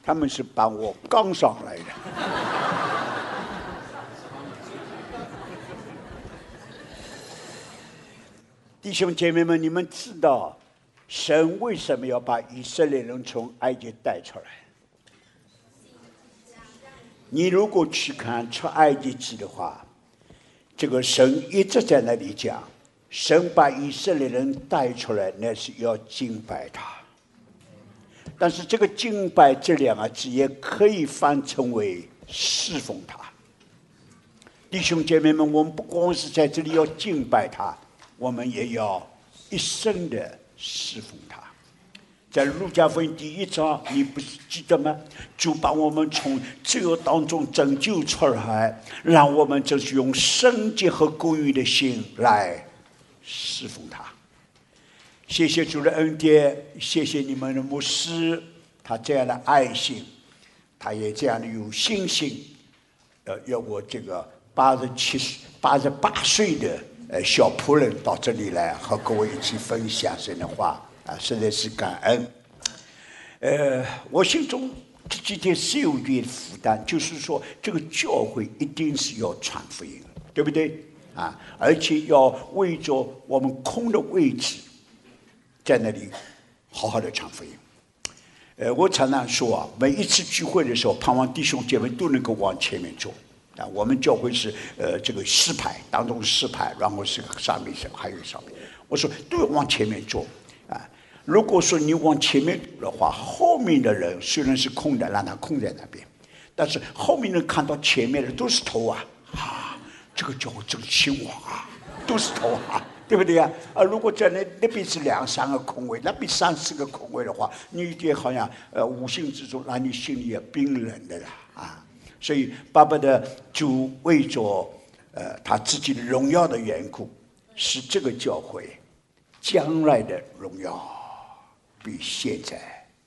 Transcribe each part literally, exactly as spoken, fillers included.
他们是把我刚上来的。弟兄姐妹们，你们知道神为什么要把以色列人从埃及带出来？你如果去看出埃及记的话，这个神一直在那里讲，神把以色列人带出来，那是要敬拜他。但是这个敬拜这两个字也可以翻成为侍奉他。弟兄姐妹们，我们不光是在这里要敬拜他，我们也要一生的侍奉他。在路加福音第一章，你不是记得吗？主把我们从罪恶当中拯救出来，让我们就是用圣洁和公义的心来侍奉他。谢谢主的恩典，谢谢你们的牧师，他这样的爱心，他也这样的有信心，呃，要我这个八十七岁、八十八岁的呃小仆人到这里来和各位一起分享神的话啊，实在是感恩。呃，我心中这几天是有一点负担，就是说这个教会一定是要传福音，对不对啊？而且要为着我们空的位置，在那里好好的传福音。呃，我常常说啊，每一次聚会的时候，盼望弟兄姐妹都能够往前面走。啊，我们教会是呃这个四排当中四排，然后是上面是还有上面。我说都要往前面走啊。如果说你往前面走的话，后面的人虽然是空的，让他空在那边，但是后面人看到前面的都是头啊，啊，这个教会真兴旺啊，都是头啊。对不对呀？啊，如果在那那边是两三个空位，那边三四个空位的话，你就好像呃无形之中让你心里也冰冷的啦啊。所以巴不得主为着呃他自己的荣耀的缘故，使这个教会将来的荣耀比现在，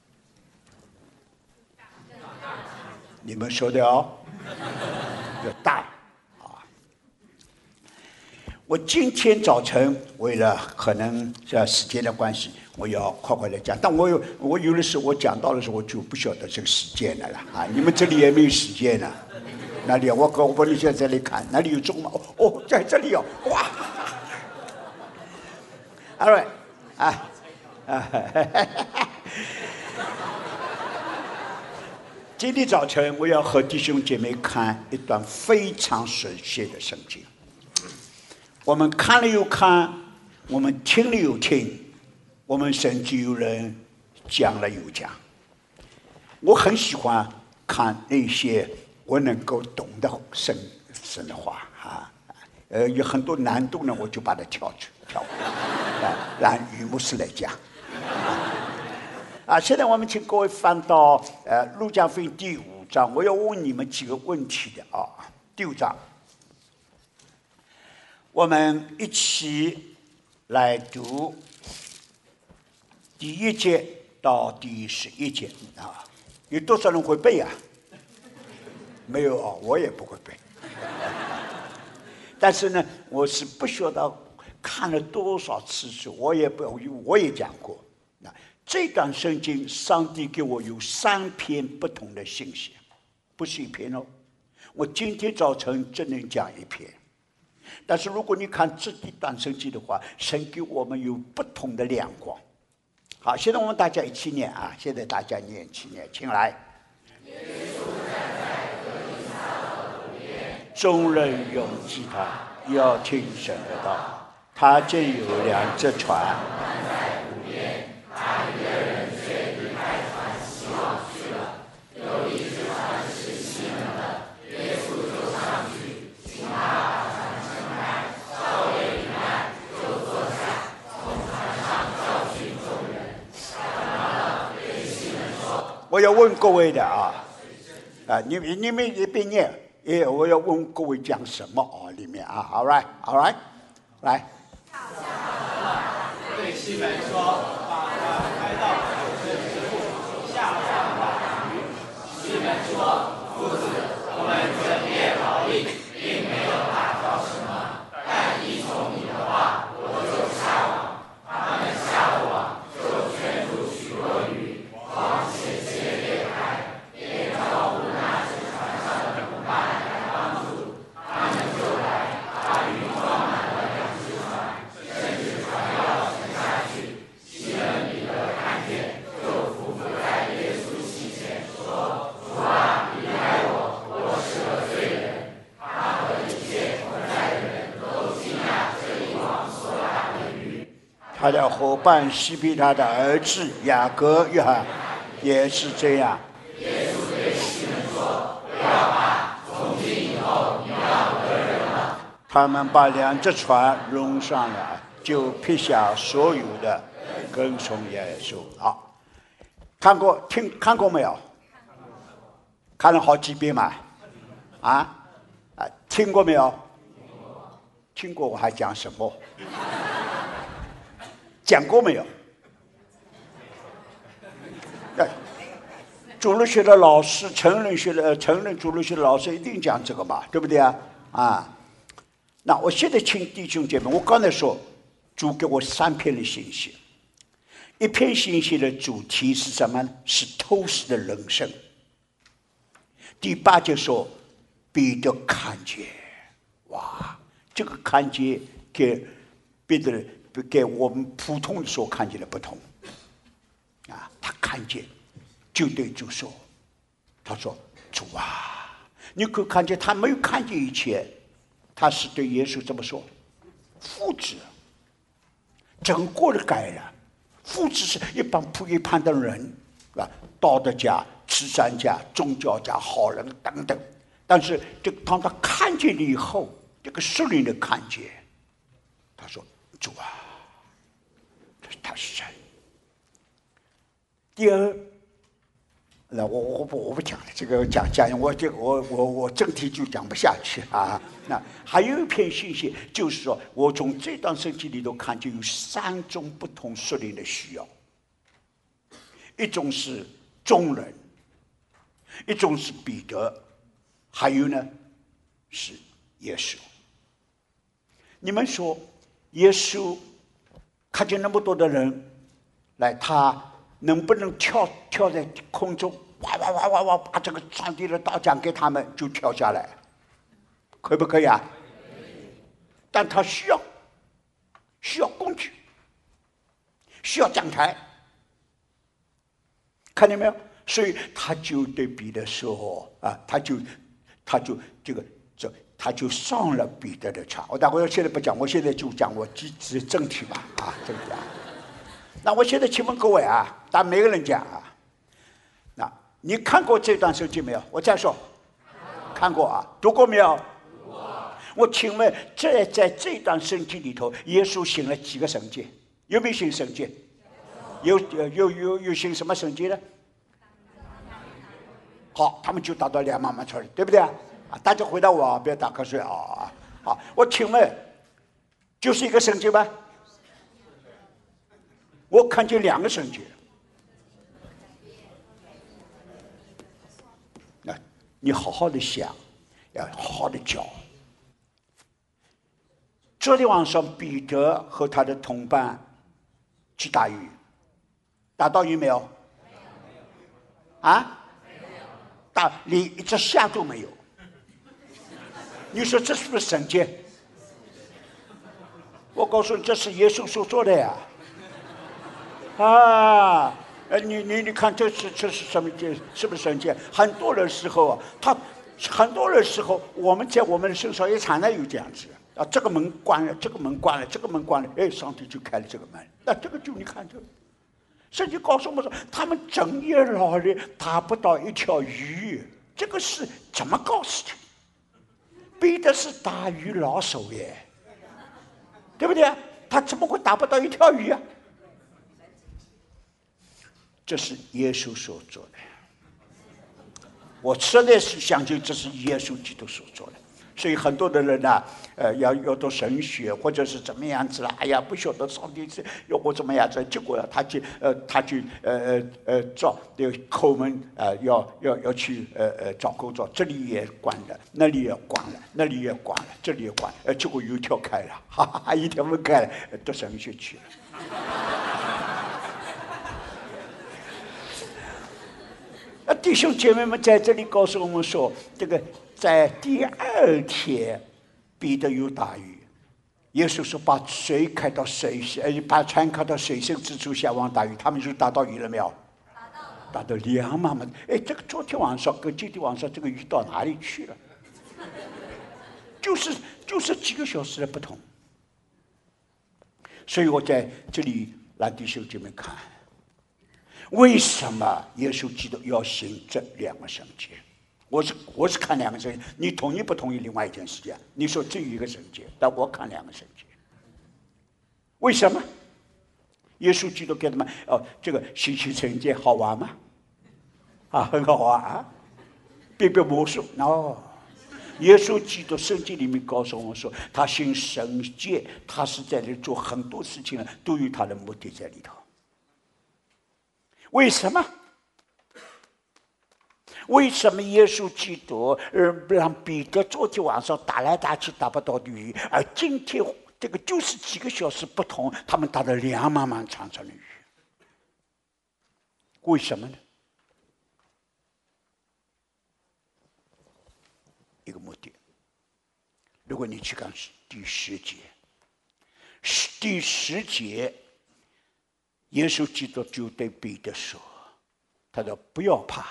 你们说的哦，要大。我今天早晨为了可能这时间的关系，我要快快的讲。但我有我有的时候我讲到的时候，我就不晓得这个时间了啦啊！你们这里也没有时间了，哪里？我我我你现在这里看，哪里有钟吗？哦，在这里哦，哇 ！All right， 啊啊！今天早晨我要和弟兄姐妹看一段非常熟悉的圣经。我们看了又看，我们听了又听，我们甚至有人讲了又讲。我很喜欢看那些我能够懂的神神的话啊，呃，有很多难度呢，我就把它跳出跳过，啊，让于牧师来讲。啊，现在我们请各位翻到呃路加福音第五章，我要问你们几个问题的啊，第五章。我们一起来读第一节到第十一节啊！有多少人会背啊？没有啊，我也不会背。但是呢，我是不晓得看了多少次书，我也不，我也讲过。那这段圣经，上帝给我有三篇不同的信息，不是一篇哦。我今天早晨只能讲一篇。但是如果你看这一段圣经的话，神给我们有不同的亮光。好，现在我们大家一起念啊！现在大家念，一起念，请来。众人拥挤他，要听神的道。他正有两只船。我要问各位的啊，啊，你们你们一边念，也我要问各位讲什么啊？里面啊 ，all right all right， 来。 对西门说：“把船开到海深之处，下船把鱼。”西门说：“夫子，我们整夜劳力，并没有打着什么，但依从你的话，我就下网。他们下了网，就圈住许多鱼，网险些裂开， 他的伙伴西庇他的儿子雅各、约翰也是这样。 耶稣对西门说：“不要怕，从今以后你要得人了。” 他们把两只船弄上来，就撇下所有的，跟从耶稣。好，看过听看过没有？看了好几遍嘛。啊啊，听过没有？听过我还讲什么？讲过没有？主日学的老师，成人学的成人主日学的老师一定讲这个嘛，对不对啊？啊，那我现在请弟兄姐妹，我刚才说，主给我三篇的信息，一篇信息的主题是什么呢？是透视的人生。第八节说，彼得看见，哇，这个看见给别的给我们普通的所看见的不同啊，他看见。就对主说：“他说主啊，你可看见他没有看见以前，他是对耶稣这么说：父子，整个的改了。父子是一帮不一般的人，啊，道德家、慈善家、宗教家、好人等等。但是这当他看见了以后，这个属灵的看见，他说：主啊，他是神。第二。”那我我不我不讲了，这个讲讲我这个我我我整体就讲不下去啊。那还有一篇信息，就是说我从这段圣经里头看见有三种不同属灵的需要，一种是众人，一种是彼得，还有呢是耶稣。你们说，耶稣看见那么多的人来，他能不能跳跳在空中，哇哇哇哇哇，把这个上帝的道讲给他们，就跳下来，可不可以啊？但他需要需要工具，需要讲台，看见没有？所以他就对彼得说啊，他就他就这个这他就上了彼得的船。我待会儿现在不讲，我现在就讲我直直正题吧啊，正题啊。那我现在请问各位啊，咱每个人讲啊，那你看过这段圣经没有？我再说，看过啊，读过没有？读过。我请问，这在这段圣经里头，耶稣行了几个神迹？有没有行神迹？有有有有有行什么神迹呢？好，他们就打到两万万出来，对不对啊？啊，大家回答我，不要打瞌睡啊！好，我请问，就是一个神迹吗？我看见两个神迹。那你好好的想，要好好的教。昨天晚上，彼得和他的同伴去打鱼，打到鱼没有？啊？打连一只虾都没有。你说这是不是神迹？我告诉你，这是耶稣所做的呀。啊，呃，你你你看，这是这是什么？这是不是神迹？很多的时候啊，他很多的时候，我们在我们的身上也常常有这样子啊，这个门关了，这个门关了，这个门关了，哎，上帝就开了这个门。那这个就你看这个，圣经告诉我们说，他们整夜劳力打不到一条鱼，这个是怎么搞事情？彼得是打鱼老手耶，对不对？他怎么会打不到一条鱼啊？这是耶稣所做的，我实在是相信这是耶稣基督所做的。所以很多的人呢、啊，呃，要要读神学或者是怎么样子了，哎呀，不晓得上帝是要我怎么样子，结果他去呃，他去呃呃呃找这个抠门啊、呃，要要要去呃呃找工作，这里也关了，那里也关了，那里也关了，这里也关了，呃，结果又跳开了，哈哈哈，一条门开了，读神学去了。那弟兄姐妹们在这里告诉我们说，这个在第二天，彼得有打鱼，耶稣说把水开到水，呃，把船开到水深之处下网打鱼，他们就打到鱼了没有？打到了，打到两码嘛。哎，这个昨天晚上跟今天晚上这个鱼到哪里去了？就是就是几个小时的不同。 所以我在这里让弟兄姐妹看，为什么耶稣基督要行这两个神迹？我是我是看两个神迹，你同意不同意？另外一件事情，你说只有一个神迹，但我看两个神迹，为什么？耶稣基督给他们哦，这个行行神迹好玩吗？啊，很好玩啊，变变魔术哦。耶稣基督圣经里面告诉我们说，他行神迹，他是在这里做很多事情呢，都有他的目的在里头。为什么？为什么耶稣基督呃让彼得昨天晚上打来打去打不到的鱼，而今天这个就是几个小时不同，他们打了两满满长长的鱼？为什么呢？一个目的。如果你去看第十节，第十节，耶稣基督就对彼得说：“他说不要怕，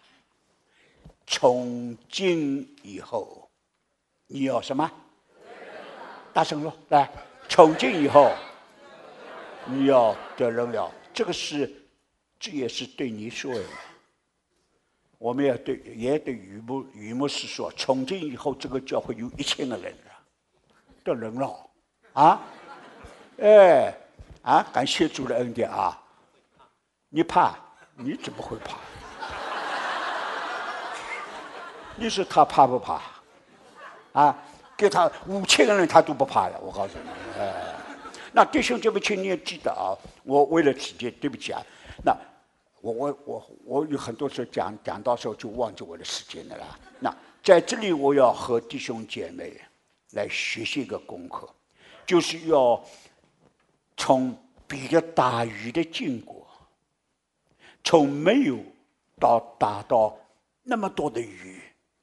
从今以后，你要什么？大声说，来，从今以后，你要得荣耀。”这个是，这也是对你说的。我们要对，也对于牧于牧师说，从今以后，这个教会有一千个人了，得荣耀啊！哎啊，感谢主的恩典啊！你怕？你怎么会怕？你说他怕不怕？啊，给他五千个人他都不怕了，我告诉你。哎，那弟兄姐妹，请你也记得啊！我为了时间，对不起啊。那我我我我有很多时候讲讲到时候就忘记我的时间了啦。那在这里我要和弟兄姐妹来学习一个功课，就是要从彼得打鱼的经过，从没有到打到那么多的鱼，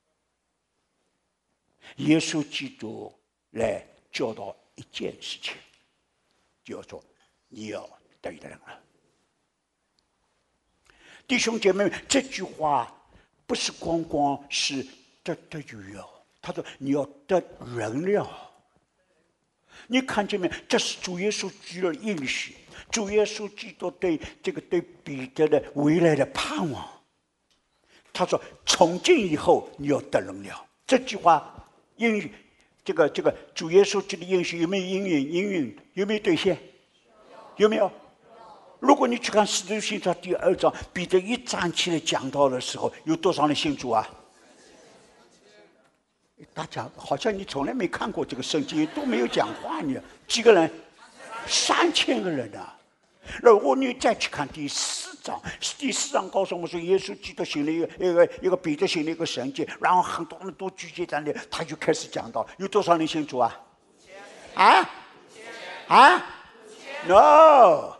耶稣基督来教导一件事情，就要说你要得人了。弟兄姐妹们，这句话不是光光是得得鱼哦，他说你要得人了。你看见没？这是主耶稣基督的应许，主耶稣基督对这个对彼得的未来的盼望。他说：“从今以后，你要得人了。”这句话应许，这个这个主耶稣基督的应许有没有应允？应允有没有兑现？有没有？如果你去看《使徒行传》第二章，彼得一站起来讲道的时候，有多少人信主啊？大家好像你从来没看过这个圣经，都没有讲话呢。几个人？三千个人啊！如果你再去看第四章，第四章告诉我们说，耶稣基督行了一个一个一个彼得行了一个神迹，然后很多人都聚集在那里，他就开始讲道。有多少人信主啊？啊？啊 ？No。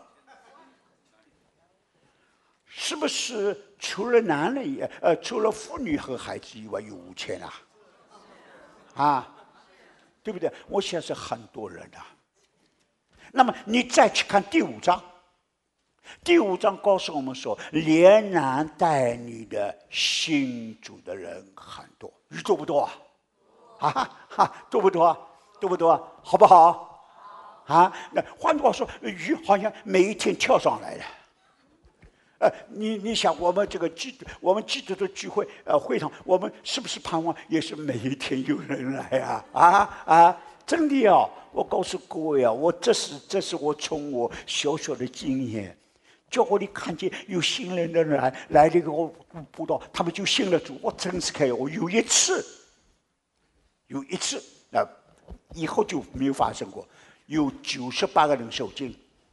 是不是除了男人以呃，除了妇女和孩子以外有五千啊？啊，对不对？我想是很多人啊。那么你再去看第五章，第五章告诉我们说，连男带女的信主的人很多，你多不多啊？啊哈，多不多啊？多不多啊？好不好？啊，那换句话说，鱼好像每一天跳上来了。呃，你你想，我们这个基督，我们基督的聚会，呃，会场，我们是不是盼望也是每一天有人来啊？啊啊！真的啊，我告诉各位啊，我这是这是我从我小小的经验，教会里看见有新人的人来来了以后布道，他们就信了主，我真是开我有一次，有一次啊、呃，以后就没有发生过，有九十八个人受惊。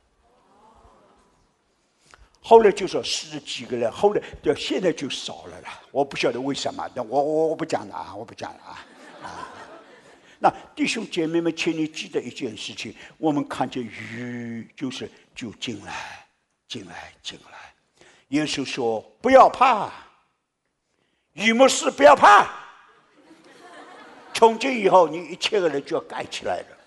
后来就说十几个人，后来对现在就少了啦。我不晓得为什么，但我我我不讲了啊，我不讲了啊。啊那弟兄姐妹们，请你记得一件事情：我们看见鱼就是就进来，进来，进来。耶稣说：“不要怕，鱼牧师不要怕。从今以后，你一切个人就要盖起来了。”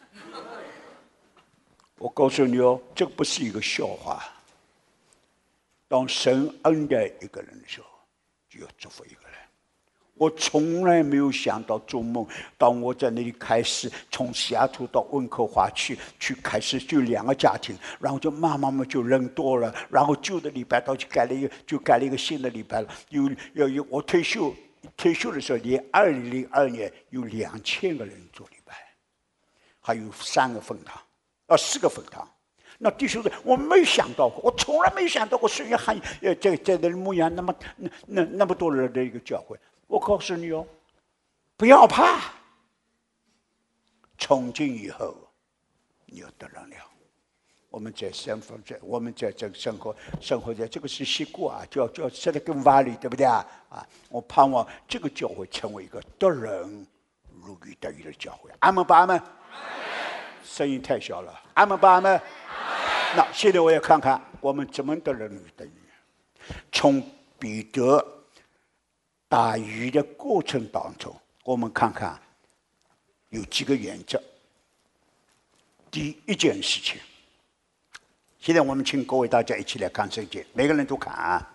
我告诉你哦，这不是一个笑话。当神恩待一个人的时候，就要祝福一个人。 我从来没有想到做梦，当我在那里开始从西雅图到温哥华去，去开始就两个家庭，然后就慢慢慢就人多了，然后旧的礼拜到就盖了一个，就盖了一个新的礼拜了。有有有，我退休退休的时候，连二零零二年有两千个人做礼拜，还有三个分堂，啊，四个分堂。那弟兄们，我没想到过，我从来没想到过，虽然还呃在在那里牧养那么那那那么多人的一个教会。我告诉你哦，不要怕，从今以后，你要得能量。我们在生活在我们在这个生活生活在这个是习惯啊，叫叫现在跟瓦里对不对啊？啊，我盼望这个教会成为一个得人如鱼得鱼的教会。阿门吧，阿门。声音太小了，阿门吧，阿门。那现在我要看看我们怎么得人如鱼得鱼。从彼得打鱼的过程当中，我们看看有几个原则。第一件事情，现在我们请各位大家一起来看圣经，每个人都看啊。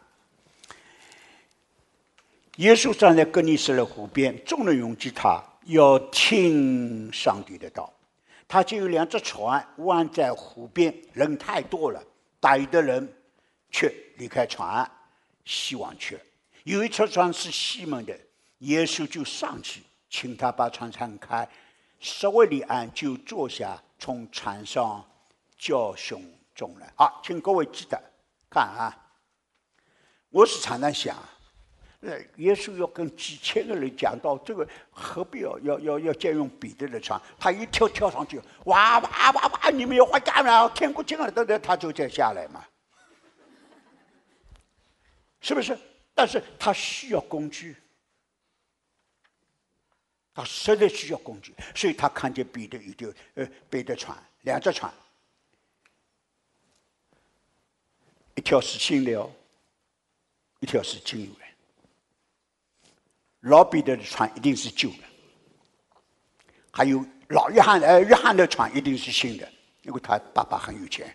耶稣站在哥尼撒勒湖边，众人拥挤他，要听上帝的道。他就有两只船弯在湖边，人太多了，打鱼的人却离开船，西往去了。有一艘船是西门的，耶稣就上去，请他把船敞开，稍微离岸就坐下，从船上教训众人。好，请各位记得看啊，我是常常想，呃，耶稣要跟几千个人讲到这个，何必要要要要借用彼得的船？他一跳跳上去，哇哇哇哇！你们要回家了，天国近了，对对，他就再下来嘛，是不是？但是他需要工具，他实在需要工具，所以他看见彼得一条呃彼得船，两只船，一条是新的哦，一条是旧的。老彼得的船一定是旧的，还有老约翰呃约翰的船一定是新的，因为他爸爸很有钱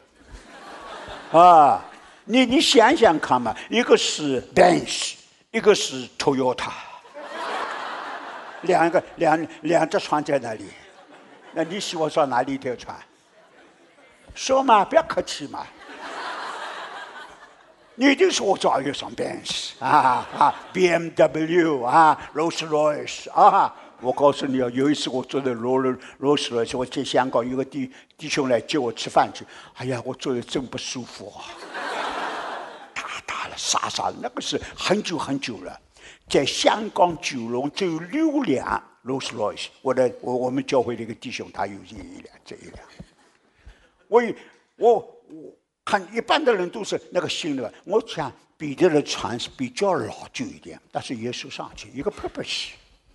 啊。你你想想看嘛，一个是 Benz， 一个是 Toyota， 两个两两只船在那里，那你希望上哪里一条船？说嘛，不要客气嘛。你一定说我早要上 Benz 啊啊 ，B M W 啊 ，Rolls Royce 啊。我告诉你啊，有一次我坐在 Rolls Rolls Royce， 我在香港有个弟弟兄来接我吃饭去，哎呀，我坐的真不舒服啊。傻傻的，那个是很久很久了，在香港九龙只有六辆 Rolls Royce。我的我我们教会的一个弟兄，他有这一辆这一辆。我我我看一般的人都是那个新的，我想彼得的船是比较老旧一点，但是耶稣上去一个 purpose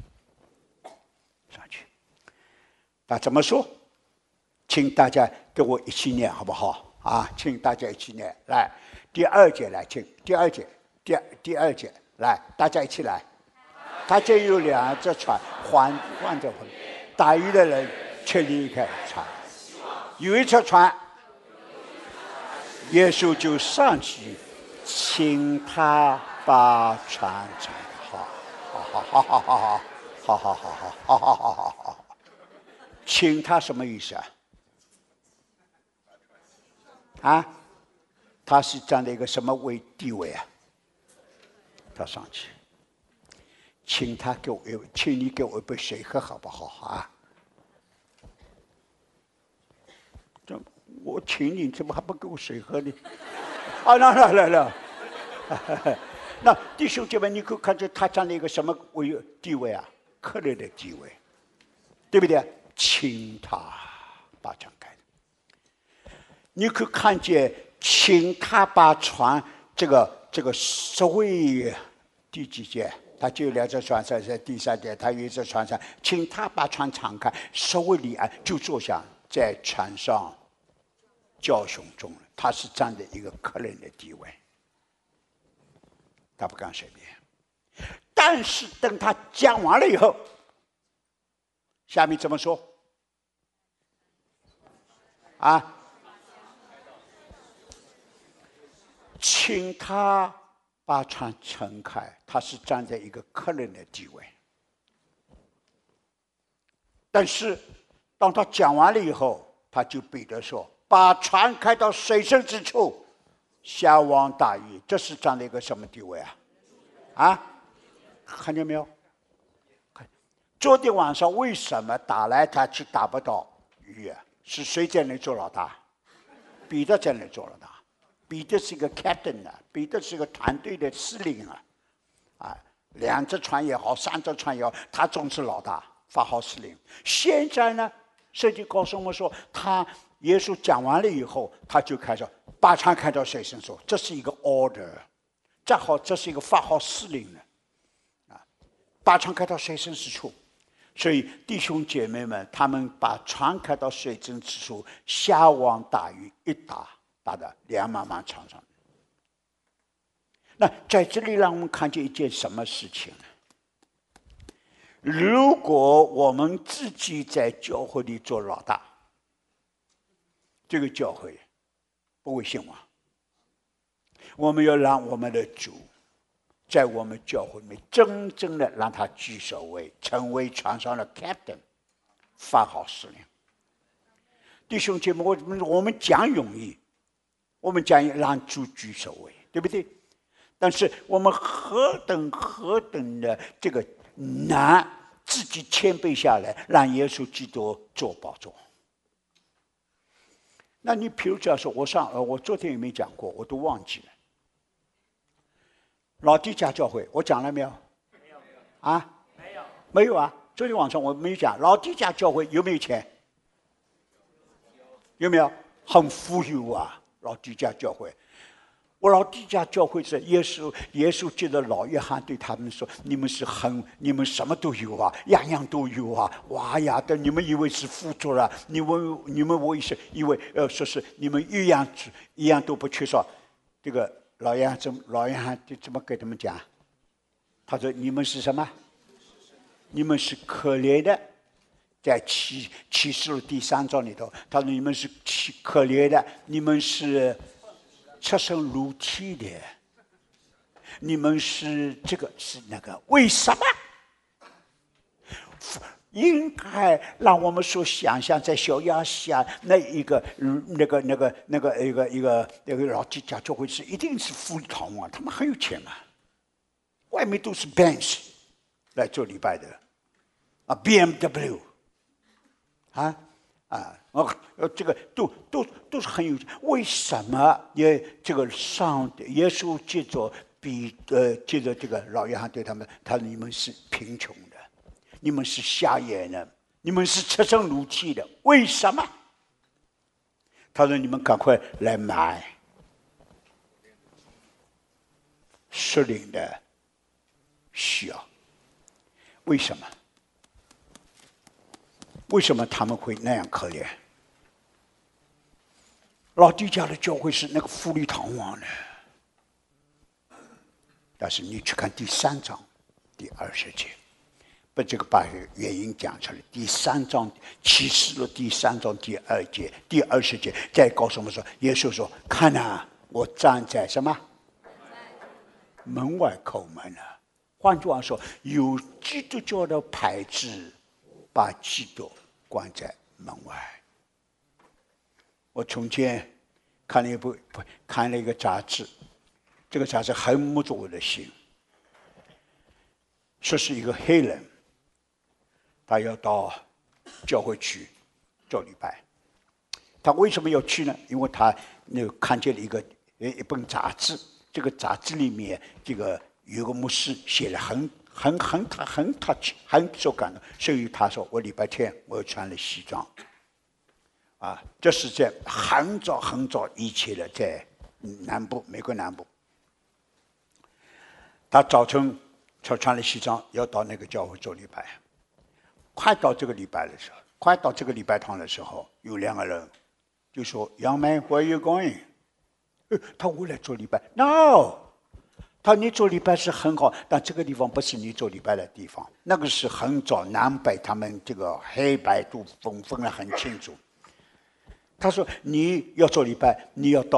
上去，那怎么说？请大家跟我一起念好不好？啊，请大家一起念来。第二节来，请第二节，第第二节来，大家一起来。他就有两只船环环着湖，打鱼的人却离开船。有一艘船，耶稣就上去，请他把船敞开。好，好，好，好，好，好，好，好，好，好，好，好，好，好，好。请他什么意思啊？啊？他是站在一个什么位地位啊？他上去，请他给我，请你给我一杯水喝好不好啊？这我请你，怎么还不给我水喝呢？啊，来来来来，那弟兄姐妹，你可看见他站在一个什么位地位啊？客人的地位，对不对？请他把船开，你可看见。请他把船，这个这个所谓第几节？他就有两只船在在第三节，他有一只船上，请他把船敞开，稍微离岸就坐下，在船上教训众人。他是站在一个客人的地位，他不敢随便。但是等他讲完了以后，下面怎么说？啊？请他把船撑开，他是站在一个客人的地位。但是当他讲完了以后，他就彼得说：“把船开到水深之处，下网打鱼。”这是站在一个什么地位啊？啊，看见没有？昨天晚上为什么打来打去打不到鱼啊？是谁在那做老大？彼得在那做老大。彼得是一个 captain 啊，彼得是一个团队的司令啊，啊，两只船也好，三只船也好，他总是老大，发号施令。现在呢，圣经告诉我们说，他耶稣讲完了以后，他就开始把船开到水深处，这是一个 order， 正好这是一个发号施令的，啊，把船开到水深之处。所以弟兄姐妹们，他们把船开到水深之处，下网打鱼，一打打得两满满场上。那在这里让我们看见一件什么事情呢？如果我们自己在教会里做老大，这个教会不会兴旺。我们要让我们的主在我们教会里面真正的让他居首位，成为船上的 captain， 发号施令。弟兄姐妹，我们我们讲容易，我们讲让主居首位，对不对？但是我们何等何等的这个难，自己谦卑下来，让耶稣基督做宝座。那你比如这样说，我上呃，我昨天也没讲过，我都忘记了。老底家教会，我讲了没有？没有。啊？没有。没有啊！昨天晚上我没讲。老底家教会有没有钱？有没有？很富有啊！老底家教会，我老底家教会是耶稣，耶稣记得老约翰对他们说：“你们是很，你们什么都有啊，样样都有啊！哇呀的，你们以为是富足了？你们你们我也是以为呃，说是你们一样一样都不缺少。”这个。老约翰怎么？老约翰就怎么给他们讲？他说：“你们是什么？你们是可怜的，在启启示录第三章里头，他说你们是可怜的，你们是赤身露体的，你们是这个是那个，为什么？”应该让我们所想象，在小亚细亚那一个、那个、那个、那个、一个、一个、那个老几家教会是一定是富丽堂皇，他们很有钱嘛，外面都是 Benz 来做礼拜的，啊 ，B M W， 啊啊哦，这个都都都是很有钱。为什么也这个上耶稣接着比呃接着这个老约翰对他们，他说你们是贫穷的。你们是瞎眼的，你们是赤身露体的，为什么？他说：“你们赶快来买属灵的需要。”为什么？为什么他们会那样可怜？老底家的教会是那个富丽堂皇的，但是你去看第三章第二十节。把这个把原因讲出来。第三章启示录第三章第二节、第二十节，再告诉我们说，耶稣说：“看啊，我站在什么门外叩门了。”换句话说，有基督教的牌子把基督关在门外。我从前看了一部看了一个杂志，这个杂志很摸着我的心，说是一个黑人。他要到教会去做礼拜，他为什么要去呢？因为他那个看见了一个一本杂志，这个杂志里面这个有个牧师写了很很很他很他很受感动，所以他说我礼拜天我要穿了西装，啊，这是在很早很早以前的，在南部美国南部，他早晨就穿了西装要到那个教会做礼拜。快到这个礼拜的时候，快到这个礼拜堂的时候，有两个人就说 ：“Young man, where are you going？” 他我来做礼拜 ，No， 他你做礼拜是很好，但这个地方不是你做礼拜的地方。那个是很早南北他们这个黑白都分分得很清楚。他说：“你要做礼拜，你要到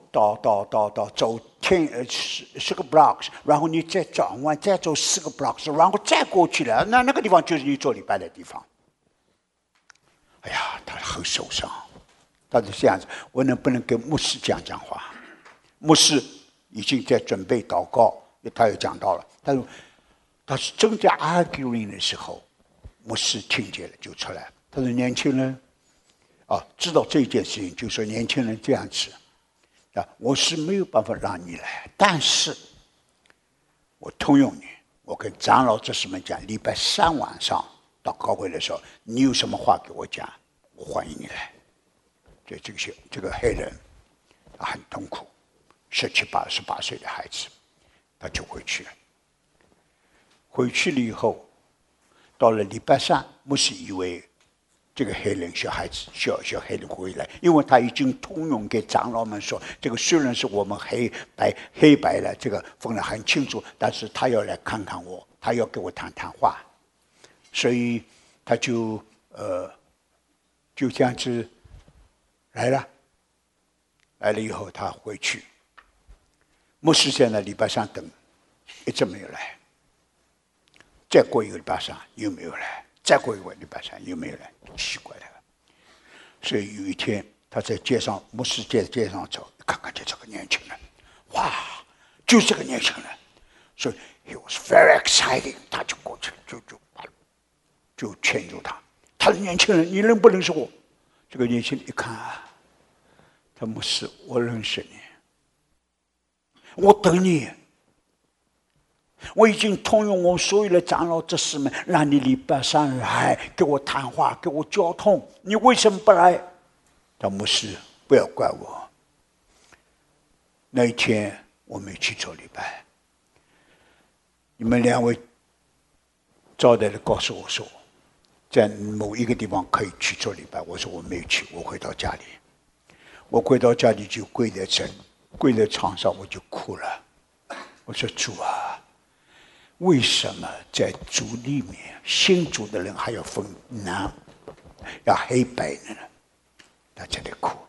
到到到到走天呃十十个 blocks， 然后你再转弯，再走四个 blocks， 然后再过去了，那那个地方就是你做礼拜的地方。哎呀，他很受伤，他是这样子，我能不能跟牧师讲讲话？牧师已经在准备祷告，他也讲到了，他说他是正在 arguing 的时候，牧师听见了就出来，他说年轻人啊，知道这件事情，就说年轻人这样子啊，我是没有办法让你来，但是我通用你，我跟长老执事们讲，礼拜三晚上到高会的时候，你有什么话给我讲，我欢迎你来。这这个这个黑人他很痛苦，十七八十八岁的孩子，他就回去了。回去了以后，到了礼拜三，牧师以为这个黑人小孩子小小黑人回来，因为他已经通用给长老们说，这个虽然是我们黑白黑白的这个分得很清楚，但是他要来看看我，他要跟我谈谈话，所以他就呃就这样子来了。来了以后，他回去，牧师现在礼拜三等，一直没有来。再过一个礼拜三又没有来，再过一个礼拜三又没有来，奇怪了。所以有一天他在街上，牧师在街上走，看看就这个年轻人，哇，就这个年轻人，所以 he was very exciting， 他就过去就就就牵住他，他是年轻人，你认不认识我？这个年轻人一看啊，他牧师，我认识你，我等你。我已经通用我所有的长老执事们，让你礼拜三来给我谈话，给我交通，你为什么不来？他牧师，不要怪我。那一天我没去做礼拜，你们两位招待的告诉我说，在某一个地方可以去做礼拜。我说我没去，我回到家里，我回到家里就跪在这，跪在床上我就哭了。我说主啊，为什么在主里面信主的人还要分南，要黑白的呢？他在那哭。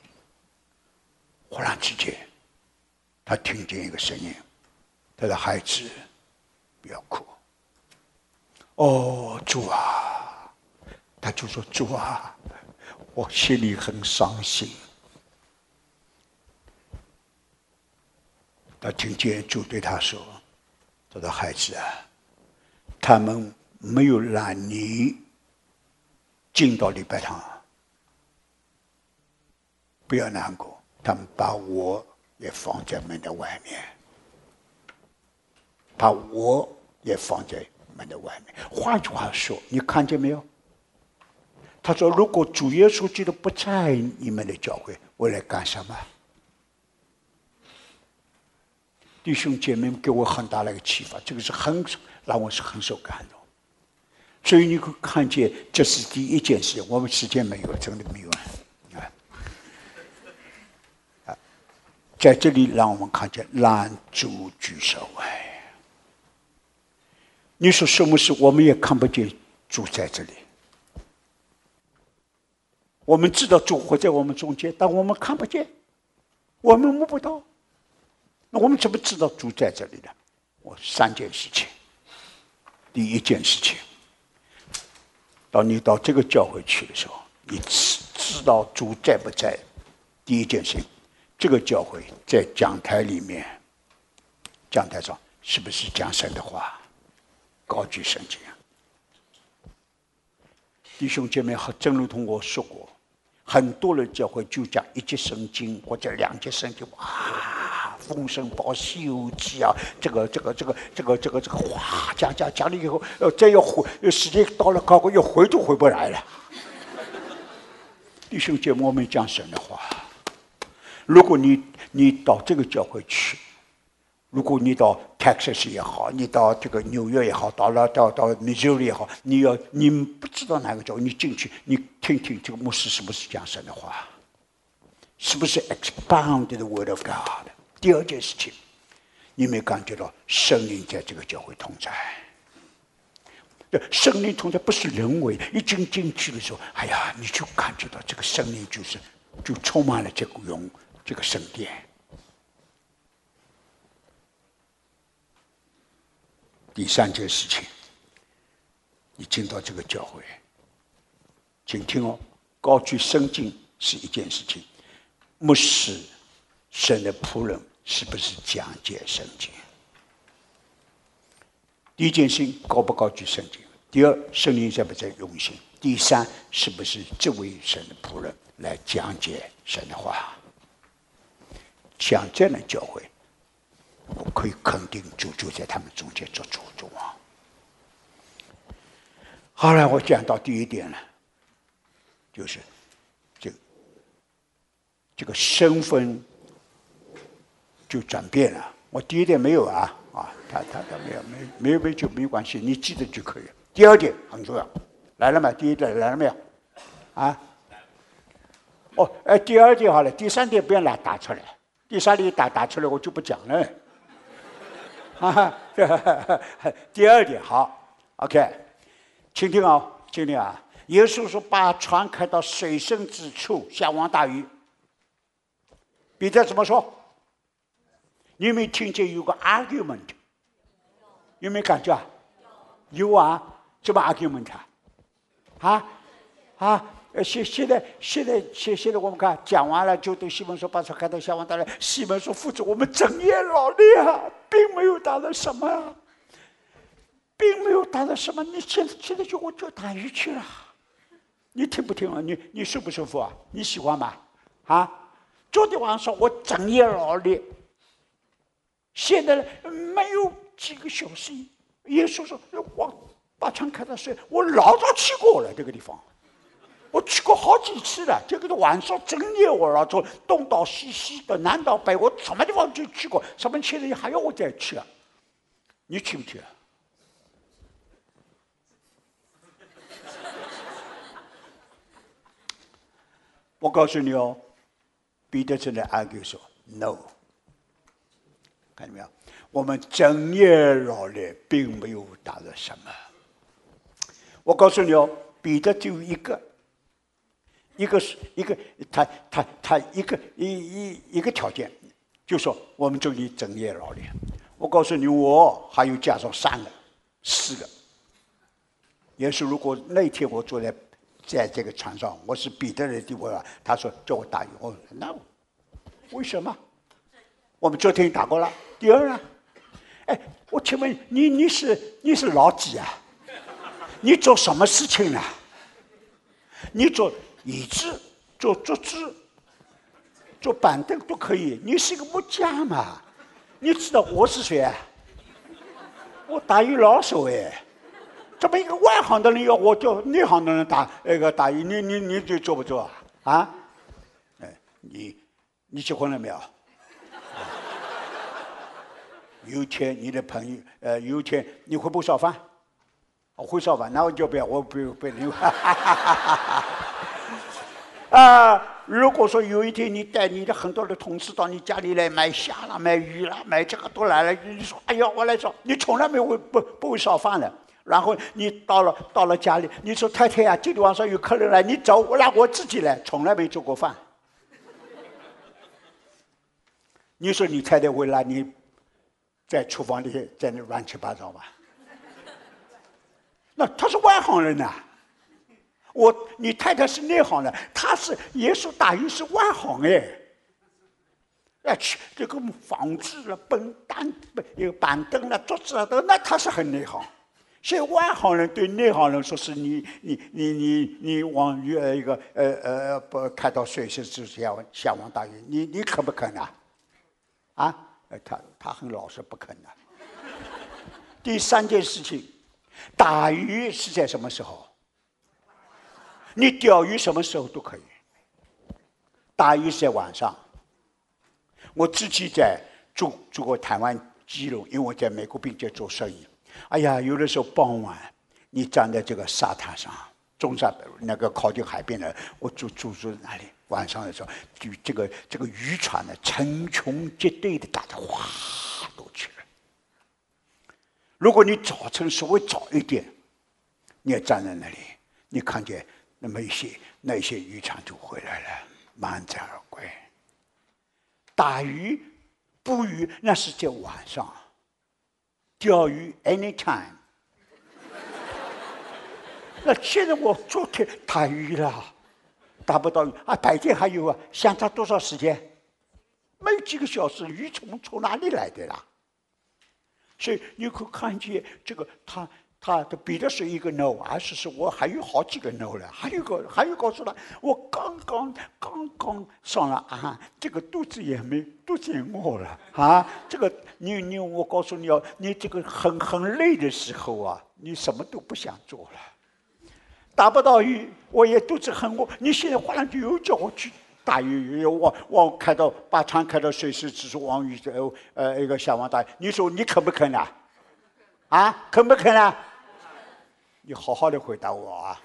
忽然之间，他听见一个声音，他的孩子，不要哭。哦，主啊，他就说主啊，我心里很伤心。他听见主对他说，他说孩子啊，他们没有让你进到礼拜堂，不要难过，他们把我也放在门的外面，把我也放在门的外面。换句话说，你看见没有？他说，如果主耶稣基督不在你们的教会，我来干什么？弟兄姐妹给我很大的一个启发，这个是很让我是很受感动。所以你会看见，这是第一件事。我们时间没有，真的没有啊！啊，在这里让我们看见拦主居首位。你说什么事？我们也看不见主在这里。我们知道主活在我们中间，但我们看不见，我们摸不到。那我们怎么知道主在这里呢？我三件事情。第一件事情，当你到这个教会去的时候，你知知道主在不在？第一件事情，这个教会在讲台里面，讲台上是不是讲神的话，高举圣经？弟兄姐妹，正如同我说过，很多的教会就讲一节圣经或者两节圣经，哇，丰盛报西游记啊，这个这个这个这个这个这个哇，讲讲讲了以后，呃，再要回，时间到了高高又回都回不来了。弟兄姐妹，我们讲神的话，如果你你到这个教会去，如果你到 Texas 也好，你到这个纽约也好，到了到到 Missouri 也好，你要你不知道哪个教会，你进去，你听听这个牧师是不是讲神的话，是不是 expound the word of God？ 第二件事情，你没感觉到圣灵在这个教会同在？圣灵同在不是人为，一进进去的时候，哎呀，你就感觉到这个圣灵就是就充满了这个用这个圣殿。 第三件事情，你进到这个教会，请听哦，高举圣经是一件事情，牧师、神的仆人是不是讲解圣经？第一件事情，高不高举圣经？第二，圣灵在不在用心？第三，是不是这位神的仆人来讲解神的话？像这样的教会，我可以肯定主就在他们中间做主做王。好了，我讲到第一点了，就是这个这个身份就转变了。我第一点没有啊啊，他他他没有没没有没有就没有关系，你记得就可以了。第二点很重要，来了吗？第一点来了没有？啊？哦，哎，第二点好了，第三点不要拿打出来，第三点打打出来我就不讲了。啊，第二点好 ，OK。请听啊，请听啊！耶稣说：“把船开到水深之处，下网打鱼。”彼得怎么说？你有没有听见有个 argument？ 有没有感觉啊？有啊，什么 argument 啊？啊啊！现现在现在现现在我们看讲完了，就对西门说：“把船开到下网打鱼。”西门说：“夫子，我们整夜劳力啊，并没有达到什么啊。”并没有达到什么，你现在现在就我就打鱼去了，你听不听啊？你你舒不舒服啊？你喜欢吗？啊！昨天晚上我整夜劳力，现在没有几个小时，耶稣说我把船开到水，我老早去过了这个地方，我去过好几次了。这个晚上整夜我老早东到西，西到南到北，我什么地方就去过，什么现在还要我再去啊？你去不去啊？我告诉你哦，彼得正在 argue 说 no， 看见没有？我们整夜劳力并没有达到什么。我告诉你哦，彼得只有一个，一个是一个他他他一个一一一个条件，就说我们就以整夜劳力。我告诉你，我还有加上三个、四个。也是如果那天我坐在。在这个船上，我是彼得的地位啊。他说叫我打鱼，我说那为什么？我们昨天打过了。第二呢？哎，我请问你，你是你是老几啊？你做什么事情呢？你做椅子、做桌子、做板凳都可以。你是一个木匠嘛？你知道我是谁啊？我打鱼老手哎。这么一个外行的人要我叫内行的人打那个打鱼，你你你就做不做啊？啊？哎，你你结婚了没有？有一天你的朋友呃，有一天你会不会烧饭？我会烧饭，那我就不要，我不不你。啊，如果说有一天你带你的很多的同事到你家里来买虾了、买鱼了、买这个都来了，你说哎呀我来烧，你从来没会不不会烧饭的。然后你到了到了家里，你说太太啊，今天晚上有客人来，你走，我让我自己来，从来没做过饭。你说你太太会让你在厨房里在那乱七八糟吧？那他是外行人呐、啊，我你太太是内行的，他是耶稣打鱼是外行哎。哎，去这个房子了、笨蛋、有板凳了、桌子了，都那他是很内行。现在外行人对内行人说是你你你你你往呃一个呃呃不开到水深之下下网打鱼，你你肯不肯啊？啊？他他很老实，不肯的。第三件事情，打鱼是在什么时候？你钓鱼什么时候都可以。打鱼是在晚上。我自己在住住过台湾基隆，因为我在美国并且做生意。哎呀，有的时候傍晚，你站在这个沙滩上，中山那个靠近海边的，我住住住那里。晚上的时候，就这个这个渔船呢，成群结队的大家哗都去了。如果你早晨稍微早一点，你也站在那里，你看见那么一些那些渔船就回来了，满载而归。打鱼、捕鱼那是在晚上。 钓鱼 anytime。那现在我昨天打鱼了，打不到鱼啊，白天还有啊，相差多少时间？没几个小时，鱼从从哪里来的啦？所以你可看见这个他。他的比的是一个 no， 还是是我还有好几个 no 了，还有个还有告诉他，我刚刚刚刚上了岸，这个肚子也没肚子也饿了啊！这个你你我告诉你哦，你这个很很累的时候啊，你什么都不想做了，打不到鱼，我也肚子很饿。你现在忽然就又叫我去打鱼，往往开到把船开到水池，只是往鱼呃呃一个下网打鱼，你说你肯不肯啊？啊，肯不肯啊？你好好的回答我啊！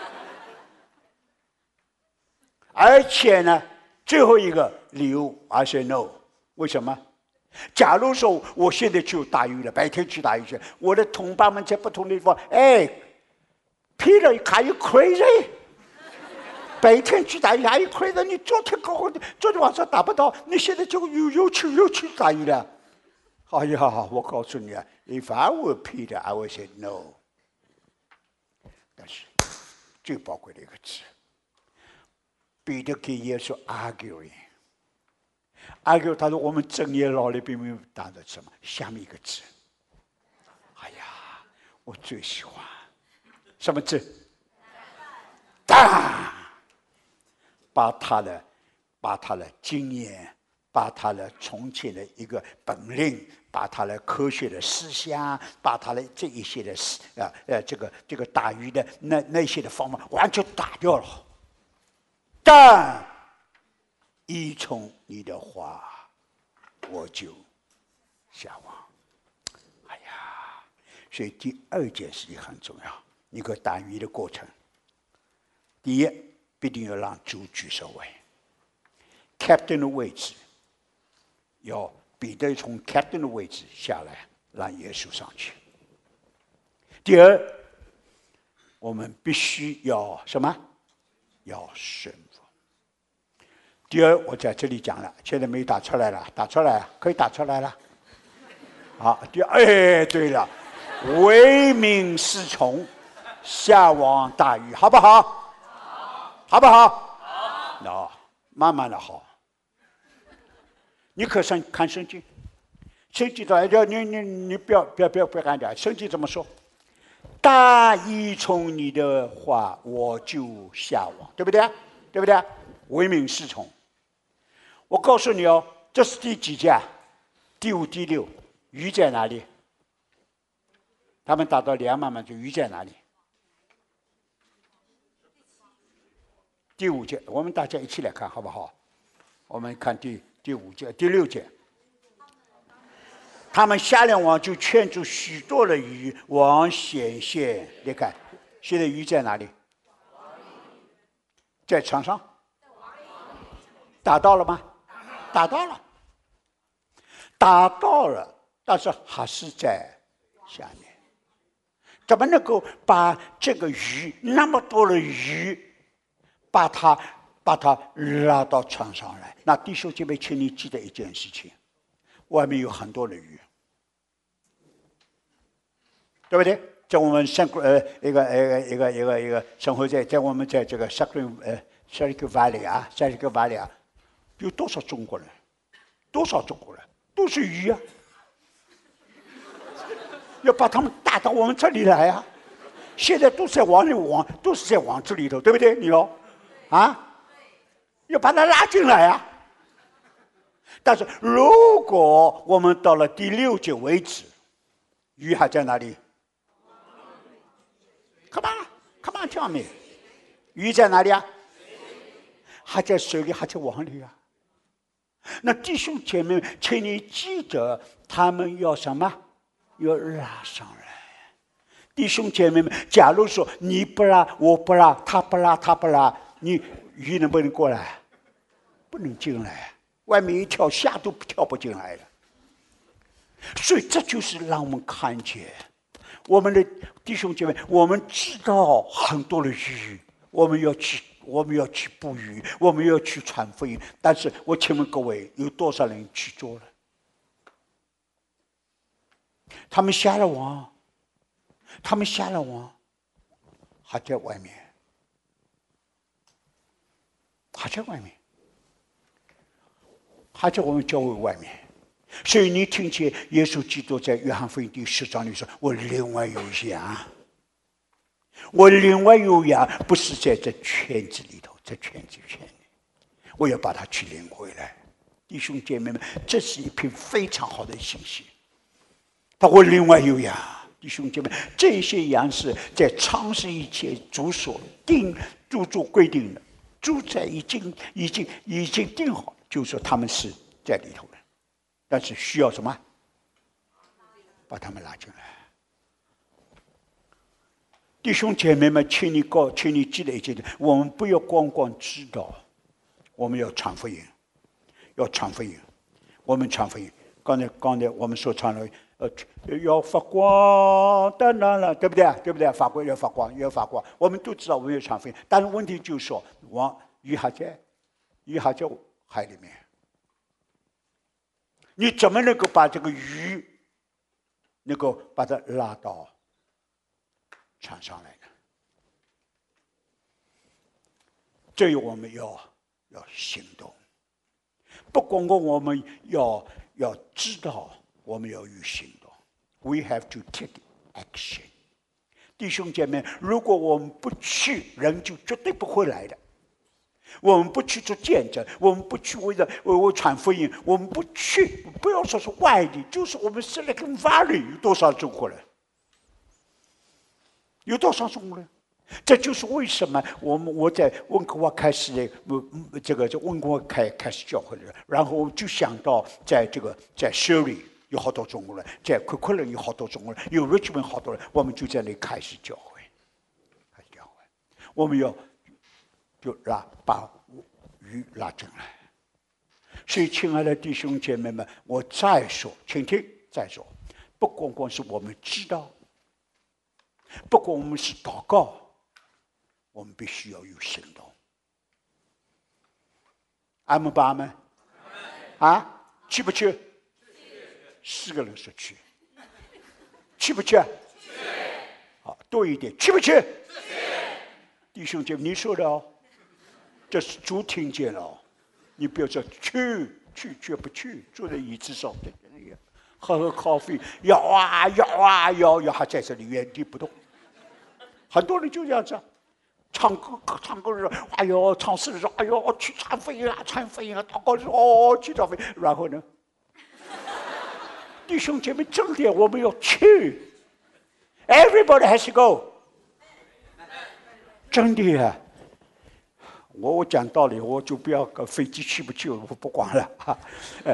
而且呢，最后一个理由 I say no， 为什么？假如说我现在去打鱼了，白天去打鱼去，我的同伴们在不同的地方，哎 ，Peter， are you crazy？ 白天去打鱼，are you crazy？ 你昨天刚刚昨天晚上打不到，你现在就又又去又去打鱼了。哎呀，我告诉你啊 ，If I were Peter, I would say no。但是最宝贵的一个字，彼得跟耶稣 arguing，argue， 他说我们正业脑里并没有打的什么，下面一个字，哎呀，我最喜欢什么字？大，把他的把他的经验，把他的从前的一个本领。把他的科学的思想，把他的这一些的呃呃这个这个打鱼的那那些的方法完全打掉了，但依从你的话，我就下网。哎呀，所以第二件事情很重要，一个打鱼的过程。第一，必定要让主居首位 ，Captain 的位置要。彼得从 captain 的位置下来，让耶稣上去。第二，我们必须要什么？要顺服。第二，我在这里讲了，现在没打出来了，打出来了，可以打出来了。好，第二，哎，对了，唯命是从，下网打鱼，好不好？好，好不好？好。那慢慢的好。你可上看圣经，圣经的你你你不要不要不要不要干掉，圣经怎么说？大依从你的话，我就下网，对不对？对不对？唯命是从。我告诉你哦，这是第几届？第五、第六，鱼在哪里？他们打到两满满，就鱼在哪里？第五届，我们大家一起来看好不好？我们看第。第五节、第六节，他们下了网就圈住许多的鱼往显现。你看，现在鱼在哪里？在船上。打到了吗？打到了，打到了，但是还是在下面。怎么能够把这个鱼那么多的鱼，把它？把它拉到船上来。那弟兄姐妹，请你记得一件事情：外面有很多的鱼，对不对？在我们生呃一个呃一个一个一个生活在在我们在这个 Silicon 呃 Silicon Valley 啊 Silicon Valley 啊，有多少中国人？多少中国人都是鱼啊！要把他们打到我们这里来啊！现在都在网里网，都是在网子里头，对不对？你哦，啊？要把它拉进来啊！但是如果我们到了第六节为止，鱼还在哪里 ？Come on, come on, tell me， 鱼在哪里啊？还在水里，还在网里啊！那弟兄姐妹，请你记得，他们要什么？要拉上来。弟兄姐妹们，假如说你不拉，我不拉，他不拉，他不拉，你。鱼能不能过来？不能进来，外面一跳虾都跳不进来了。所以这就是让我们看见我们的弟兄姐妹，我们知道很多的鱼，我们要去，我们要去捕鱼，我们要去传福音。但是我请问各位，有多少人去做了？ 他们下了网，他们下了网，还在外面，还在外面，还在我们教会外面。所以你听见耶稣基督在约翰福音第十章里说：“我另外有羊，我另外有羊，不是在这圈子里头，在圈子圈里，我要把它去领回来。”弟兄姐妹们，这是一篇非常好的信息。他我另外有羊，弟兄姐妹，这些羊是在创世以前主所定、主所规定的，主宰已经、已经、已经定好，就是说他们是在里头的。但是需要什么？把他们拉进来。弟兄姐妹们，请你告，请你记得一件事：我们不要光光知道，我们要传福音，要传福音。我们传福音。刚才刚才我们所传的，呃，要发光，当然了，对不对？对不对？发光要发光，要发光。我们都知道我们要传福音，但是问题就是说，往鱼还在，鱼还在海里面。你怎么能够把这个鱼能够把它拉到船上来呢？这个我们要要行动，不光光我们要要知道，我们要有行动。We have to take action。弟兄姐妹，如果我们不去，人就绝对不会来的。我们不去做见证，我们不去为了为我传福音，我们不去，不要说是外地，就是我们 Silicon Valley 有多少中国人？有多少中国人？这就是为什么我们我在温哥华开始的，这个在温哥华开开始教会的，然后我就想到在这个在 Surrey 有好多中国人，在魁克伦有好多中国人，有 Richmond 好多人，我们就在那里开始教会，开始教会，我们要。就拉把鱼拉进来，所以，亲爱的弟兄姐妹们，我再说，请听，再说，不光光是我们知道，不光我们是祷告，我们必须要有行动。阿门吧，阿门。啊，去不去？四个人说去，去不去？好，多一点，去不去？弟兄姐妹，你说的哦。这是主听见了，你不要说去去去不去，坐在椅子上，喝喝咖啡，摇啊摇啊摇摇，还在这里原地不动。很多人就这样子，唱歌唱歌的时候，哎呦，唱诗的时候，哎呦，去传福音啊，传福音啊，祷告的时候，哦，去传福音，然后呢，弟兄姐妹，重点我们要去 ，everybody has to go， 真的啊。我我讲道理，我就不要个飞机去不去，我不管了哈。哎，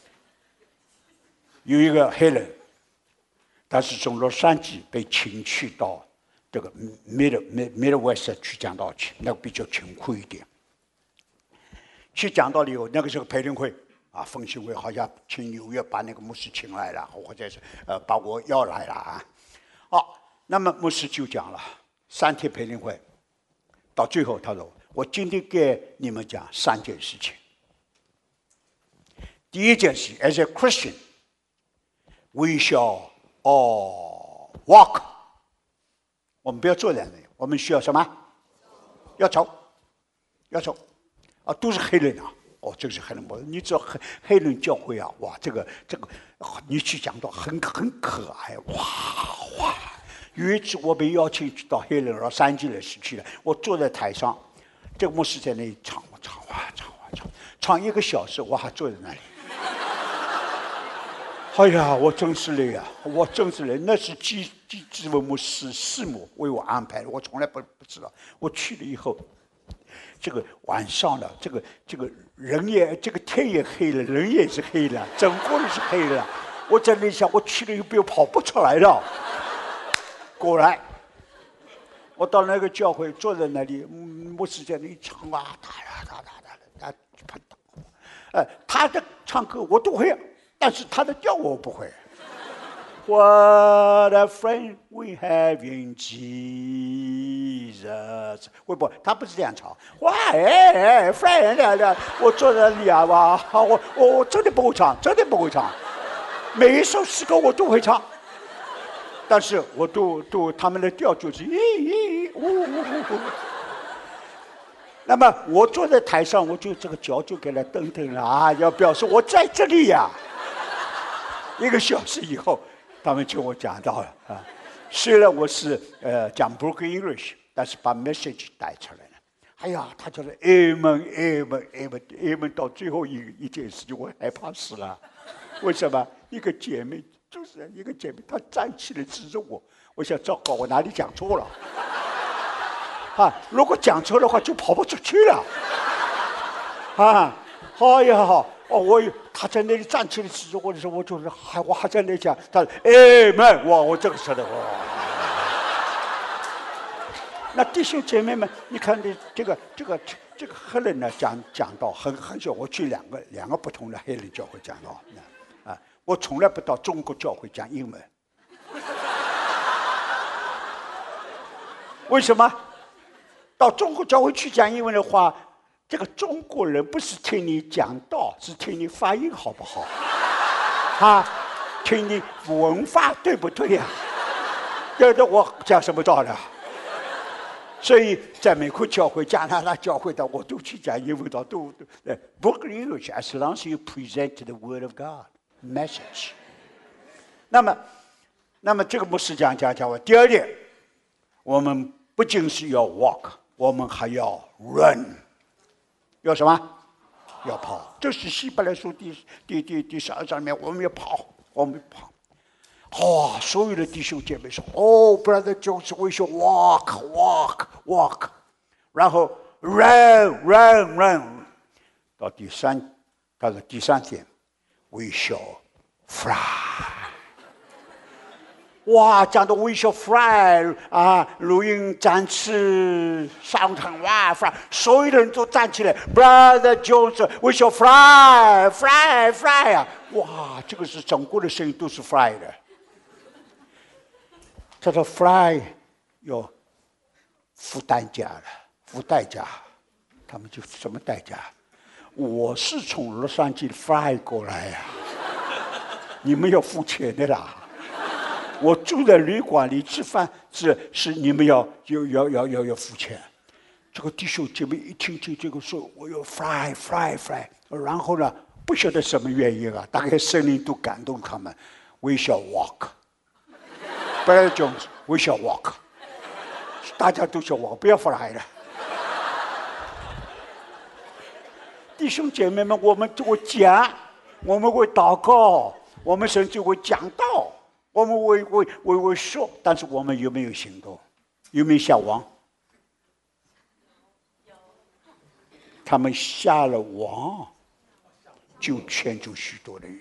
有一个黑人，他是从洛杉矶被请去到这个 Mid Mid Midwest 去讲道去，那个比较穷苦一点。去讲道理以后，那个是个培灵会啊，奉献会好像请纽约把那个牧师请来了，或者是呃把我要来了啊。好，那么牧师就讲了三天培灵会，到最后他说。我今天给你们讲三件事情。第一件事 ，as a Christian, we shall all walk。我们不要坐在那里，我们需要什么？要走，要走。啊，都是黑人啊！哦，这个是黑人教，你知道黑黑人教会啊？哇，这个这个，你去讲到很很可爱，哇哇！有一次我被邀请到黑人洛杉矶来去了，我坐在台上。这个牧师在那里唱，我唱哇唱哇唱，唱一个小时，我还坐在那里。哎呀，我真是累啊！我真是累，那是基基基文牧师师母为我安排的，我从来不不知道。我去了以后，这个晚上了，这个这个人也这个天也黑了，人也是黑了，整个人是黑了。我在那想，我去了以后不要跑不出来了。果然。我到那个教会，坐在那里，牧师在那里唱啊，哒哒哒哒哒哒，他打我，呃，他的唱歌我都会，但是他的调我不会。What a friend we have in Jesus。会不？他不是这样唱。哇哎哎 ，friend， 我坐在那里啊，哇，我我我真的不会唱，真的不会唱。每一首诗歌我都会唱。 但是我都都他们的调就是咦咦呜呜呜。那么我坐在台上，我就这个脚就给他蹬蹬了啊，要表示我在这里呀。一个小时以后，他们请我讲到了啊。虽然我是呃讲 broken English， 但是把 message 带出来了。哎呀，他叫做 amen amen amen amen 到最后一一件事情，我害怕死了。为什么？一个姐妹就是一个姐妹，她站起来指着我，我想糟糕，我哪里讲错了？啊，如果讲错的话，就跑不出去了。啊，哎呀，哦，我他在那里站起来指着我的时候，我就是还我还在那里讲，他哎们，哇，我这个时候，哇。那弟兄姐妹们，你看这这个这个这个黑人呢，讲讲到很很久，我去两个两个不同的黑人教会讲到，啊，我从来不到中国教会讲英文，为什么？到中国教会去讲英文的话，这个中国人不是听你讲道，是听你发音好不好？啊，听你文法对不对呀？要的我讲什么道呢？所以在美国教会、加拿大教会的，我都去讲英文的，都都。Broken English as long as you present the Word of God message。那么，那么这个牧师讲讲讲完，第二点，我们不仅是要 walk。我们还要 run， 要什么？要跑。这是希伯来书第第第第十二章里面，我们要跑，我们跑。哇、哦！所有的弟兄姐妹说：“哦 ，Brother Jones， we should walk, walk, walk。”然后 run, run, run。到第三，到了第三天 ，we shall fly。哇，讲到 we shall fly 啊，录音展翅上腾哇 fly， 所有的人都站起来 ，Brother Jones，we shall fly fly fly 啊！哇，这个是整个的声音都是 fly 的。这个 fly 要付代价的，付代价，他们就什么代价？我是从洛杉矶 fly 过来呀、啊，你们要付钱的啦。我住在旅馆里吃饭是是你们要要要要要要付钱。这个弟兄姐妹一听见这个说我要 fly fly fly， 然后呢不晓得什么原因啊，大概圣灵都感动他们 ，we shall walk。Brother Jones， we shall walk。大家都说我不要 fly 了。弟兄姐妹们，我们会讲，我们会祷告，我们甚至会讲道。我们会会会会说，但是我们有没有行动？有没有下网？他们下了网，就牵住许多的鱼。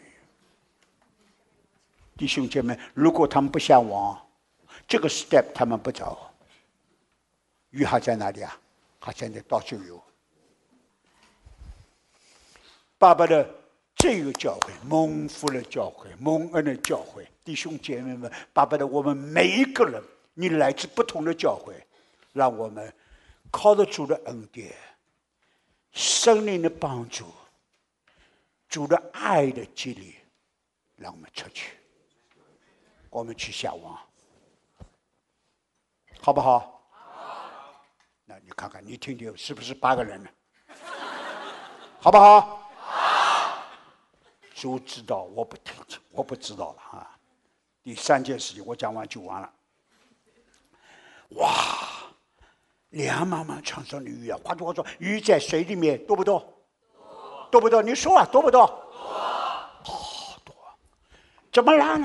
弟兄姐妹，如果他们不下网，这个 step 他们不走，鱼还在哪里啊？还在那到处有。爸爸的这个教会，蒙福的教会，蒙恩的教会。弟兄姐妹们，巴不得我们每一个人，你来自不同的教会，让我们靠得住的恩典、圣灵的帮助、主的爱的激励，让我们出去，我们去下网，好不好？好。那你看看，你听听，是不是八个人呢？好不好？好。主知道，我不听，我不知道了啊。第三件事情我讲完就完了。哇，两妈妈船上的鱼啊，话多说，鱼在水里面多不多？多，多不多？你说啊，多不多？多，好多。怎么拉呢？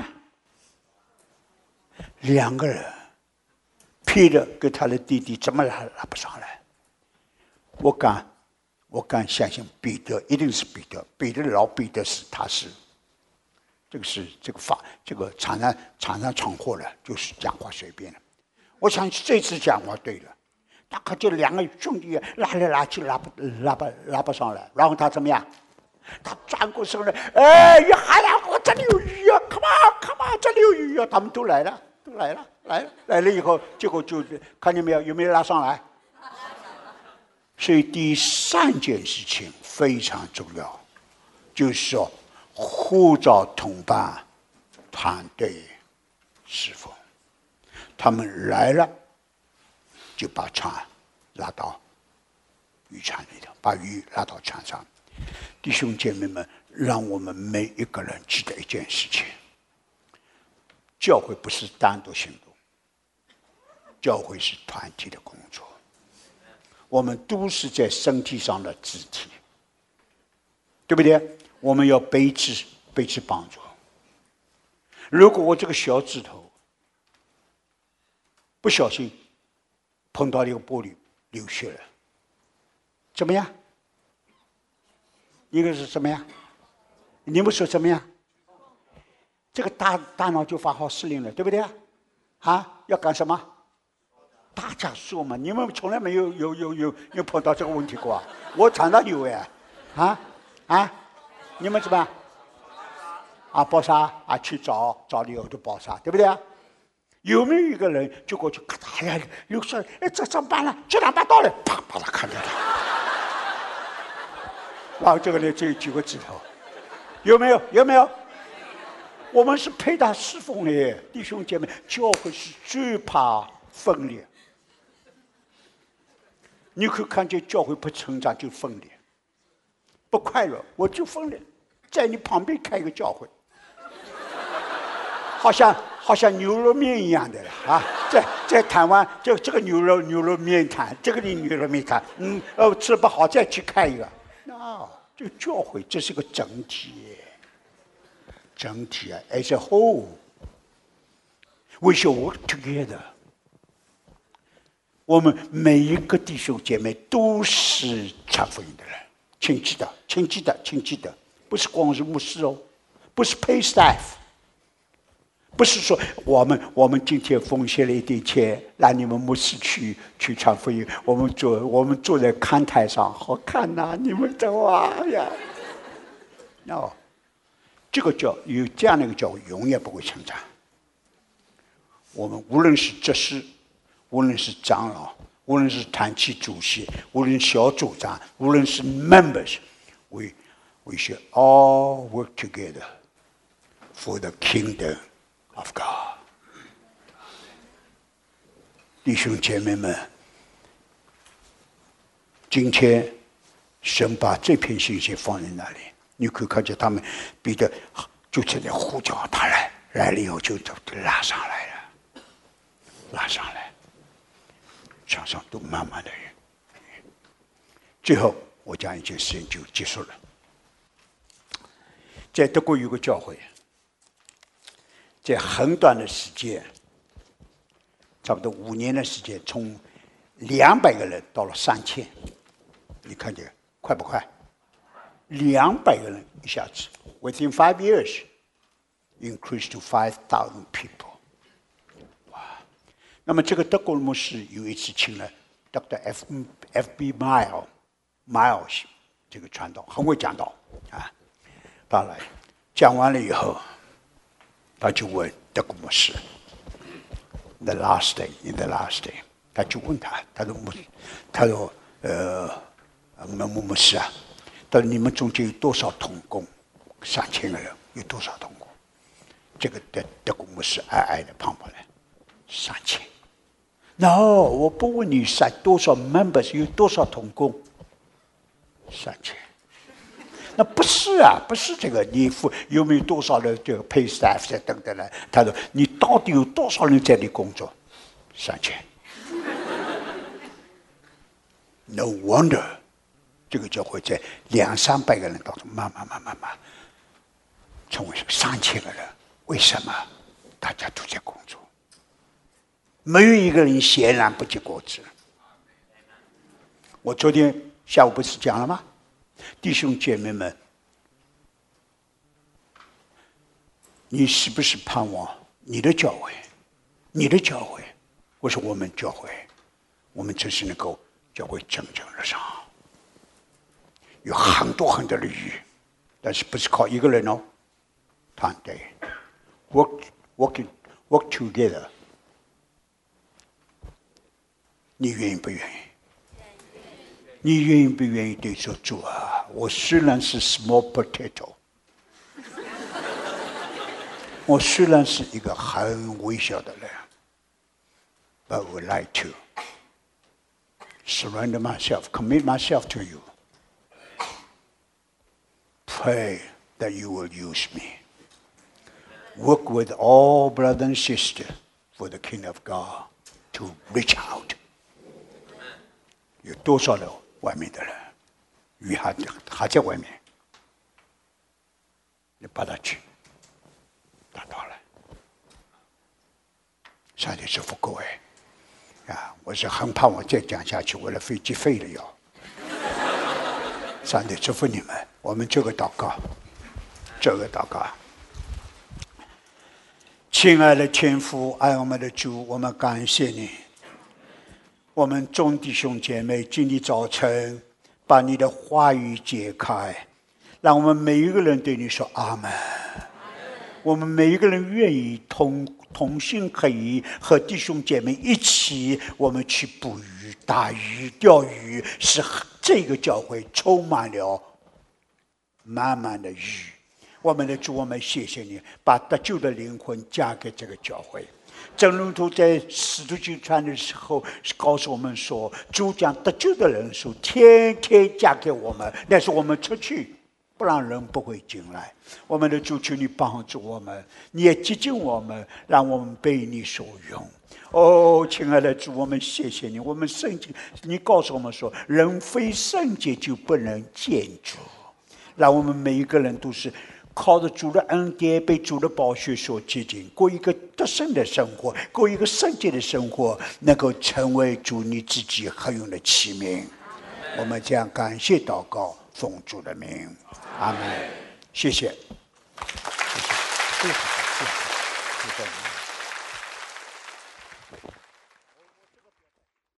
两个人，彼得跟他的弟弟怎么拉拉不上来？我敢，我敢相信彼得一定是彼得，彼得老彼得是他是。这个是这个法，这个常常常常闯祸了，就是讲话随便了。我想这次讲话对了，大概这两个兄弟拉来拉去，拉不拉不拉不上来，然后他怎么样？他转过身来，哎，鱼海了，我这里有鱼啊 ，come on，come on， 这里有鱼啊，他们都来了，都来了，来了，来了以后，结果就看见没有，有没有拉上来？所以第三件事情非常重要，就是说。呼召同伴团队侍奉， 他们来了，就把船拉到渔场里头，把鱼拉到船上。弟兄姐妹们，让我们每一个人记得一件事情：教会不是单独行动，教会是团体的工作。我们都是在身体上的肢体，对不对？我们要彼此彼此帮助。如果我这个小指头不小心碰到一个玻璃流血了，怎么样？一个是什么样？你们说怎么样？这个大大脑就发号施令了，对不对啊？啊，要干什么？大家说嘛，你们从来没有有有有有碰到这个问题过啊？我常常有哎，啊啊，你们怎么样？啊，包扎啊，去找找了以后就包扎，对不对啊？有没有一个人就过去咔嚓呀，流血，哎，这怎么办呢？这两把刀了，啪把他砍掉了。然后这个人只有几个指头，有没有？有没有？我们是配搭侍奉的弟兄姐妹，教会是最怕分裂。你可以看见教会不成长就分裂，不快乐我就分裂，在你旁边开一个教会，好像好像牛肉面一样的啊，在在台湾这这个牛肉牛肉面摊，这个的牛肉面摊，嗯哦吃不好再去开一个，那这个教会这是个整体，整体啊 ，as a whole， we should work together。我们每一个弟兄姐妹都是传福音的人，请记得，请记得，请记得，不是光是牧师哦，不是 pay staff， 不是说我们我们今天奉献了一点钱，让你们牧师去去传福音，我们坐我们坐在看台上，好看呐、啊，你们的哇呀 ，no， 这个教有这样的一个教会永远不会成长。我们无论是执事，无论是长老，无论是团契主席，无论小组长，无论是 members，we we should all work together for the kingdom of God。弟兄姐妹们，今天神把这片信息放在那里，你可以看见他们彼得就在那呼叫他来，来了以后就拉上来了，拉上来。场上都慢慢的人，最后我讲一件事情就结束了。在德国有个教会，在很短的时间，差不多五年的时间，从两百个人到了三千，你看见快不快？两百个人一下子 ，within five years increased to five thousand people。那么这个德国牧师有一次请了 Doctor F F B Miles Miles 这个传道，很会讲道啊。他来讲完了以后，他就问德国牧师 ，The last day in the last day， 他就问他，他说牧，他说呃，某某牧师啊，他说你们中间有多少同工？三千个人，有多少同工？这个德德国牧师矮矮的胖胖的，三千。No， 我不问你三多少 members， 有多少同工？三千。那不是啊，不是这个，你付有没有多少的这个 pay staff 等等的？他说你到底有多少人在这里工作？三千。No wonder， 这个教会在两三百个人当中，慢慢慢慢慢成为三千个人。为什么？大家都在工作。没有一个人闲然不结果子。我昨天下午不是讲了吗？弟兄姐妹们，你是不是盼望你的教会，你的教会，或是我们教会，我们真是能够教会蒸蒸日上？有很多很多的鱼，但是不是靠一个人哦，团队 ，work working work together。你愿意不愿意？你愿意不愿意对说主啊？我虽然是 small potato， 我虽然是一个很微小的人， but would like to surrender myself, commit myself to you. Pray that you will use me. Work with all brothers and sisters for the King of God to reach out. 有多少人外面的人，鱼还还在外面，你把他去打到了。上帝祝福各位啊！我是很怕我再讲下去，我的飞机废了要。上帝祝福你们，我们做个祷告，做个祷告。亲爱的天父，爱我们的主，我们感谢你。我们众弟兄姐妹今天早晨把你的话语解开，让我们每一个人对你说阿们。我们每一个人愿意同同心合意，和弟兄姐妹一起，我们去捕鱼、打鱼、钓鱼，使这个教会充满了满满的鱼。我们的主，我们谢谢你，把得救的灵魂加给这个教会。正如同在使徒行传的时候告诉我们说，主将得救的人数天天加给我们，但是我们出去，不然人不会进来。我们的主，求你帮助我们，你也接近我们，让我们被你所用。哦，亲爱的主，我们谢谢你。我们圣经，你告诉我们说，人非圣洁就不能见主。让我们每一个人都是靠着主的恩典，被主的宝血所接近，过一个得胜的生活，过一个圣洁的生活，能够成为主你自己合用的器皿。我们将感谢祷告，奉主的名，阿门。谢谢，谢谢，谢谢，谢谢。